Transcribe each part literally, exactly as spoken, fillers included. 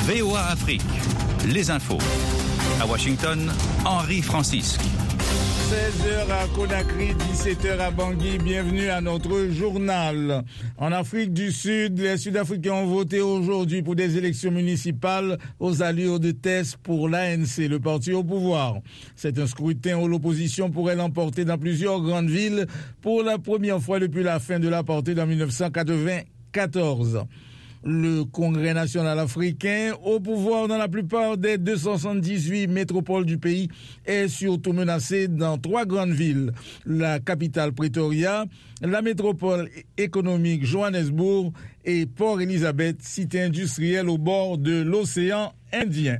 V O A Afrique, les infos. À Washington, Henri Francisque. seize heures à Conakry, dix-sept heures à Bangui. Bienvenue à notre journal. En Afrique du Sud, les Sud-Africains ont voté aujourd'hui pour des élections municipales aux allures de test pour l'A N C, le parti au pouvoir. C'est un scrutin où l'opposition pourrait l'emporter dans plusieurs grandes villes pour la première fois depuis la fin de l'apartheid en dix-neuf cent quatre-vingt-quatorze. Le Congrès national africain, au pouvoir dans la plupart des deux cent soixante-dix-huit métropoles du pays, est surtout menacé dans trois grandes villes. La capitale Pretoria, la métropole économique Johannesburg et Port Elizabeth, cité industrielle au bord de l'océan Indien.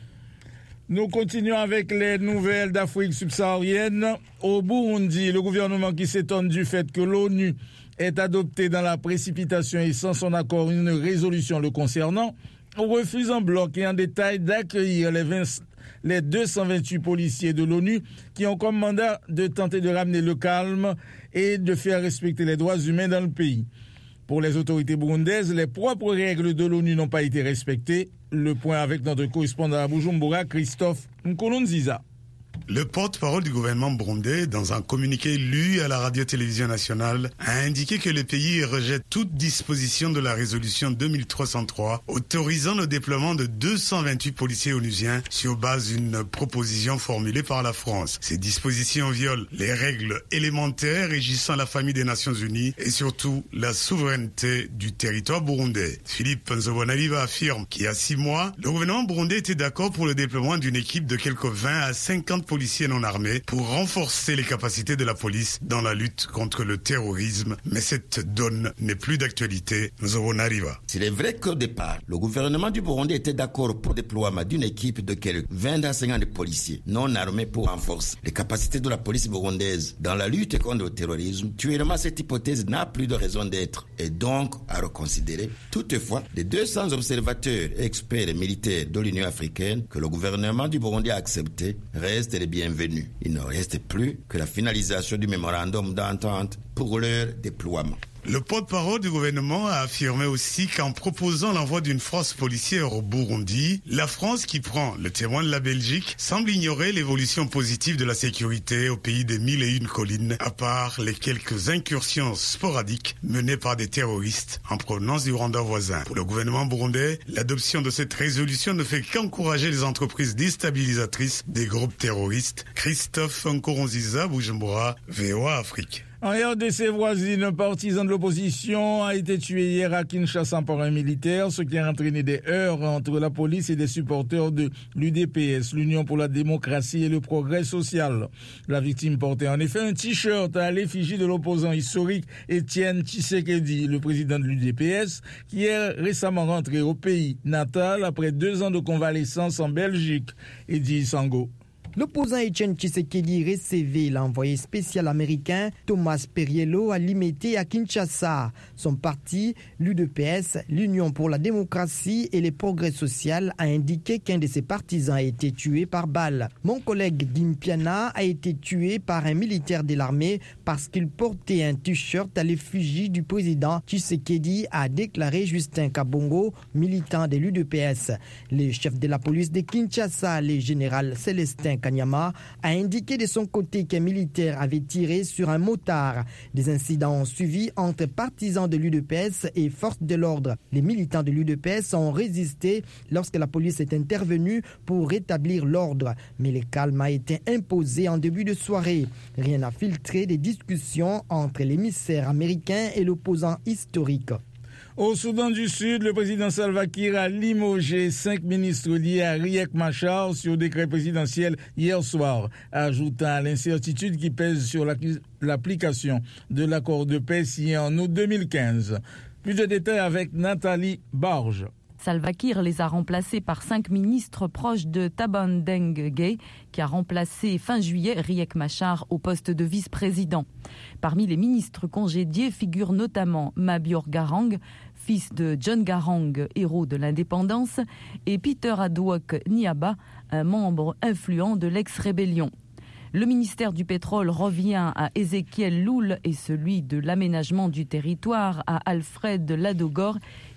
Nous continuons avec les nouvelles d'Afrique subsaharienne. Au Burundi, le gouvernement qui s'étonne du fait que l'ONU ait adopté dans la précipitation et sans son accord une résolution le concernant, refuse en bloc et en détail d'accueillir les, vingt, les deux cent vingt-huit policiers de l'ONU qui ont comme mandat de tenter de ramener le calme et de faire respecter les droits humains dans le pays. Pour les autorités burundaises, les propres règles de l'ONU n'ont pas été respectées. Le point avec notre correspondant à Bujumbura, Christophe Nkolonziza. Le porte-parole du gouvernement burundais, dans un communiqué lu à la radio-télévision nationale, a indiqué que le pays rejette toute disposition de la résolution deux mille trois cent trois autorisant le déploiement de deux cent vingt-huit policiers onusiens sur base d'une proposition formulée par la France. Ces dispositions violent les règles élémentaires régissant la famille des Nations Unies et surtout la souveraineté du territoire burundais. Philippe Nzobonariba affirme qu'il y a six mois, le gouvernement burundais était d'accord pour le déploiement d'une équipe de quelques vingt à cinquante policiers non armés pour renforcer les capacités de la police dans la lutte contre le terrorisme. Mais cette donne n'est plus d'actualité. Nous avons arrivé. Il est vrai qu'au départ, le gouvernement du Burundi était d'accord pour le déploiement d'une équipe de quelques vingt à cinquante policiers non armés pour renforcer les capacités de la police burundaise dans la lutte contre le terrorisme. Actuellement, cette hypothèse n'a plus de raison d'être et donc à reconsidérer. Toutefois, les deux cents observateurs, experts et militaires de l'Union africaine que le gouvernement du Burundi a accepté restent les bienvenus. Il ne reste plus que la finalisation du mémorandum d'entente pour leur déploiement. Le porte-parole du gouvernement a affirmé aussi qu'en proposant l'envoi d'une force policière au Burundi, la France, qui prend le témoin de la Belgique, semble ignorer l'évolution positive de la sécurité au pays des mille et une collines, à part les quelques incursions sporadiques menées par des terroristes en provenance du Rwanda voisin. Pour le gouvernement burundais, l'adoption de cette résolution ne fait qu'encourager les entreprises déstabilisatrices des groupes terroristes. Christophe Nkoronziza, Bujumbura, V O A Afrique. En R D C voisine, un partisan de l'opposition a été tué hier à Kinshasa par un militaire, ce qui a entraîné des heurts entre la police et des supporters de l'U D P S, l'Union pour la démocratie et le progrès social. La victime portait en effet un t-shirt à l'effigie de l'opposant historique Étienne Tshisekedi, le président de l'U D P S, qui est récemment rentré au pays natal après deux ans de convalescence en Belgique. Eddie Sango. L'opposant Étienne Tshisekedi recevait l'envoyé spécial américain Thomas Perriello à Limete à Kinshasa. Son parti, l'U D P S, l'Union pour la démocratie et le progrès social, a indiqué qu'un de ses partisans a été tué par balle. Mon collègue Dimpiana a été tué par un militaire de l'armée parce qu'il portait un t-shirt à l'effigie du président Tshisekedi, a déclaré Justin Kabongo, militant de l'U D P S. Le chef de la police de Kinshasa, le général Célestin Kanyama, a indiqué de son côté qu'un militaire avait tiré sur un motard. Des incidents ont suivi entre partisans de l'U D P S et forces de l'ordre. Les militants de l'U D P S ont résisté lorsque la police est intervenue pour rétablir l'ordre. Mais le calme a été imposé en début de soirée. Rien n'a filtré des discussions entre l'émissaire américain et l'opposant historique. Au Soudan du Sud, le président Salva Kiir a limogé cinq ministres liés à Riek Machar sur décret présidentiel hier soir, ajoutant à l'incertitude qui pèse sur l'application de l'accord de paix signé en août deux mille quinze. Plus de détails avec Nathalie Barge. Salva Kiir les a remplacés par cinq ministres proches de Taban Deng Gai, qui a remplacé fin juillet Riek Machar au poste de vice-président. Parmi les ministres congédiés figurent notamment Mabior Garang, fils de John Garang, héros de l'indépendance, et Peter Adwok Niaba, un membre influent de l'ex-rébellion. Le ministère du pétrole revient à Ézéchiel Loul et celui de l'aménagement du territoire à Alfred Ladogor,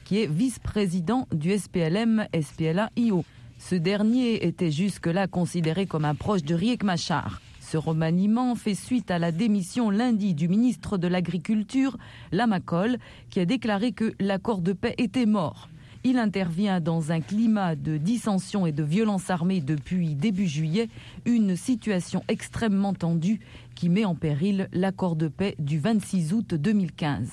qui est vice-président du S P L M S P L A I O. Ce dernier était jusque-là considéré comme un proche de Riek Machar. Ce remaniement fait suite à la démission lundi du ministre de l'Agriculture, Lamakol, qui a déclaré que l'accord de paix était mort. Il intervient dans un climat de dissension et de violence armée depuis début juillet, une situation extrêmement tendue qui met en péril l'accord de paix du vingt-six août deux mille quinze.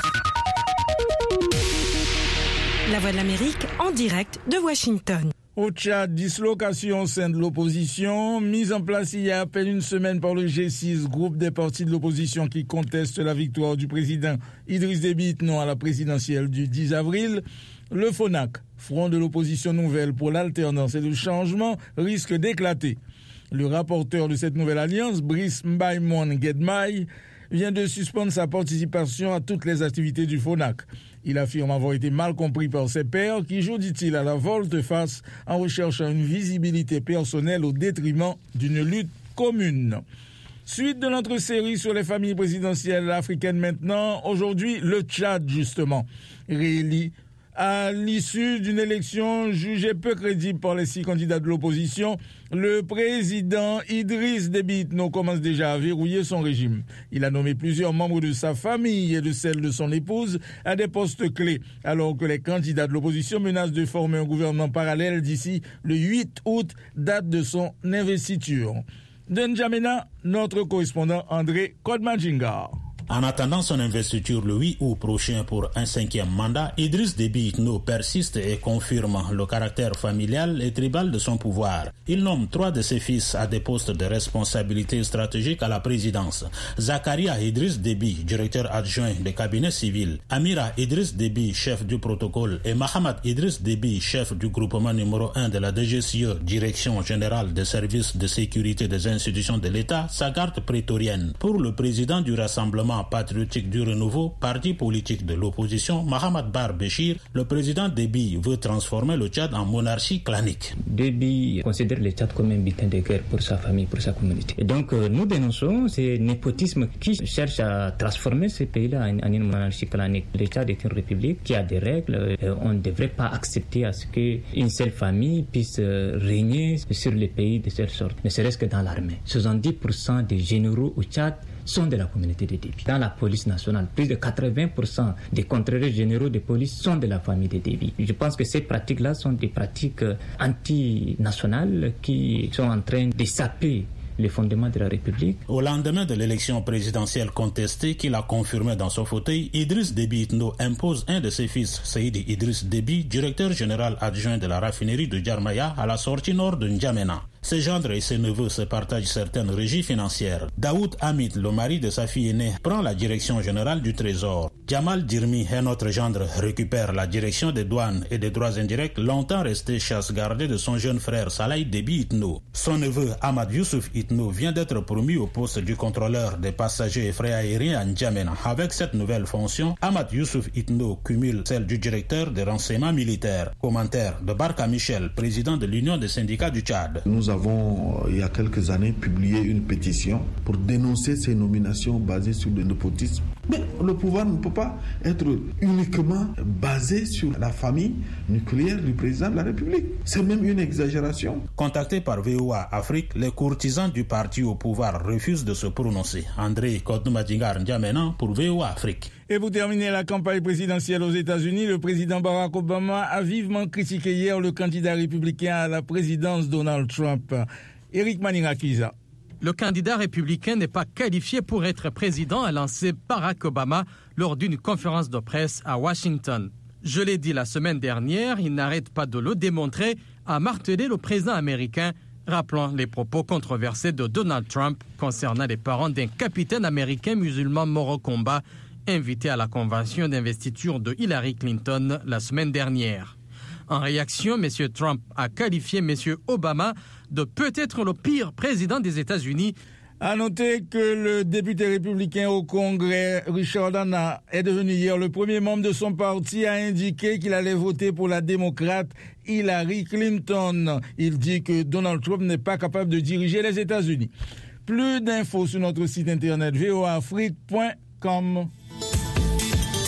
La Voix de l'Amérique en direct de Washington. Au Tchad, dislocation au sein de l'opposition, mise en place il y a à peine une semaine par le G six, groupe des partis de l'opposition qui contestent la victoire du président Idriss Déby Itno à la présidentielle du dix avril. Le F O N A C, Front de l'opposition nouvelle pour l'alternance et le changement, risque d'éclater. Le rapporteur de cette nouvelle alliance, Brice Mbaïmon Guedmaï, vient de suspendre sa participation à toutes les activités du F O N A C. Il affirme avoir été mal compris par ses pairs qui jouent, dit-il, à la volte-face en recherchant une visibilité personnelle au détriment d'une lutte commune. Suite de notre série sur les familles présidentielles africaines maintenant, aujourd'hui le Tchad justement, réélit à l'issue d'une élection jugée peu crédible par les six candidats de l'opposition. Le président Idriss Déby Itno commence déjà à verrouiller son régime. Il a nommé plusieurs membres de sa famille et de celle de son épouse à des postes clés, alors que les candidats de l'opposition menacent de former un gouvernement parallèle d'ici le huit août, date de son investiture. De N'Djamena, notre correspondant André Kodmajinga. En attendant son investiture le huit août prochain pour un cinquième mandat, Idriss Déby Itno persiste et confirme le caractère familial et tribal de son pouvoir. Il nomme trois de ses fils à des postes de responsabilité stratégique à la présidence. Zakaria Idriss Déby, directeur adjoint des cabinets civils, Amira Idriss Déby, chef du protocole, et Mahamad Idriss Déby, chef du groupement numéro un de la D G C E, Direction générale des services de sécurité des institutions de l'État, sa garde prétorienne. Pour le président du Rassemblement patriotique du renouveau, parti politique de l'opposition, Mahamad Bar Béchir, le président Déby veut transformer le Tchad en monarchie clanique. Déby considère le Tchad comme un butin de guerre pour sa famille, pour sa communauté. Et donc euh, nous dénonçons ce népotisme qui cherche à transformer ce pays-là en, en une monarchie clanique. Le Tchad est une république qui a des règles. Euh, on ne devrait pas accepter à ce qu'une seule famille puisse euh, régner sur le pays de cette sorte, ne serait-ce que dans l'armée. soixante-dix pour cent des généraux au Tchad sont de la communauté de Déby. Dans la police nationale, plus de quatre-vingts pour cent des contrôleurs généraux de police sont de la famille de Déby. Je pense que ces pratiques-là sont des pratiques anti-nationales qui sont en train de saper les fondements de la République. Au lendemain de l'élection présidentielle contestée qu'il a confirmée dans son fauteuil, Idriss Déby Itno impose un de ses fils, Seydi Idriss Déby, directeur général adjoint de la raffinerie de Djarmaya, à la sortie nord de N'Djamena. Ses gendres et ses neveux se partagent certaines régies financières. Daoud Hamid, le mari de sa fille aînée, prend la direction générale du Trésor. Jamal Dirmi, un autre gendre, récupère la direction des douanes et des droits indirects, longtemps resté chasse gardée de son jeune frère Saleh Déby Itno. Son neveu Ahmad Youssouf Itno vient d'être promu au poste du contrôleur des passagers et frais aériens à N'Djamena. Avec cette nouvelle fonction, Ahmad Youssouf Itno cumule celle du directeur des renseignements militaires. Commentaire de Barka Michel, président de l'Union des syndicats du Tchad. Nous avons, il y a quelques années, publié une pétition pour dénoncer ces nominations basées sur le népotisme. Mais le pouvoir ne peut pas être uniquement basé sur la famille nucléaire du président de la République. C'est même une exagération. Contacté par V O A Afrique, les courtisans du parti au pouvoir refusent de se prononcer. André Kodoumadingar N'Djamena pour V O A Afrique. Et pour terminer la campagne présidentielle aux États-Unis, le président Barack Obama a vivement critiqué hier le candidat républicain à la présidence Donald Trump. Eric Manirakiza. Le candidat républicain n'est pas qualifié pour être président, a lancé Barack Obama lors d'une conférence de presse à Washington. Je l'ai dit la semaine dernière, il n'arrête pas de le démontrer, a martelé le président américain, rappelant les propos controversés de Donald Trump concernant les parents d'un capitaine américain musulman mort au combat, invité à la convention d'investiture de Hillary Clinton la semaine dernière. En réaction, M. Trump a qualifié M. Obama de peut-être le pire président des États-Unis. À noter que le député républicain au Congrès, Richard Hanna, est devenu hier le premier membre de son parti à indiquer qu'il allait voter pour la démocrate Hillary Clinton. Il dit que Donald Trump n'est pas capable de diriger les États-Unis. Plus d'infos sur notre site internet v o a afrique point com.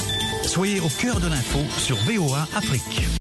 Soyez au cœur de l'info sur V O A Afrique.